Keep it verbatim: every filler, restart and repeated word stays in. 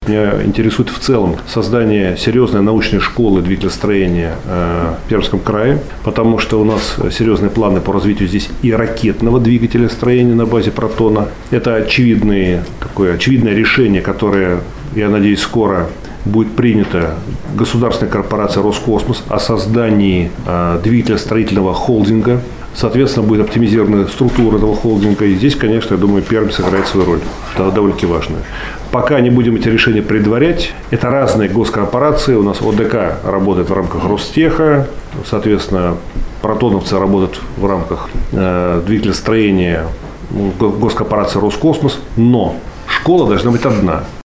Меня интересует в целом создание серьезной научной школы двигателестроения в Пермском крае, потому что у нас серьезные планы по развитию здесь и ракетного двигателестроения на базе «Протона». Это очевидные, такое очевидное решение, которое, я надеюсь, скоро будет принято государственной корпорацией «Роскосмос» о создании двигателестроительного холдинга. Соответственно, будет оптимизирована структура этого холдинга. И здесь, конечно, я думаю, Пермь сыграет свою роль. Это довольно-таки важно. Пока не будем эти решения предварять. Это разные госкорпорации. У нас ОДК работает в рамках Ростеха. Соответственно, протоновцы работают в рамках э, двигателестроения госкорпорации «Роскосмос». Но школа должна быть одна.